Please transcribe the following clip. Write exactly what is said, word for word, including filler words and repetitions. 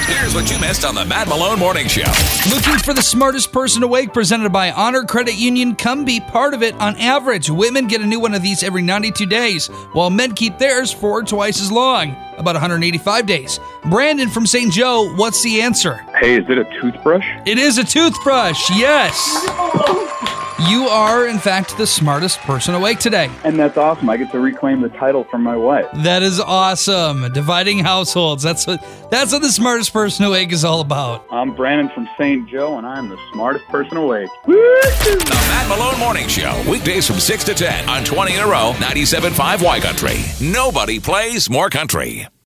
Here's what you missed on the Matt Malone Morning Show. Looking for the smartest person awake, presented by Honor Credit Union. Come be part of it. On average, women get a new one of these every ninety-two days, while men keep theirs for twice as long, about one hundred eighty-five days. Brandon from Saint Joe, what's the answer? Hey, is it a toothbrush? It is a toothbrush, yes. You are, in fact, the smartest person awake today. And that's awesome. I get to reclaim the title from my wife. That is awesome. Dividing households. That's what that's what the smartest person awake is all about. I'm Brandon from Saint Joe, and I'm the smartest person awake. The Matt Malone Morning Show, weekdays from six to ten on twenty in a row, ninety-seven point five Y Country. Nobody plays more country.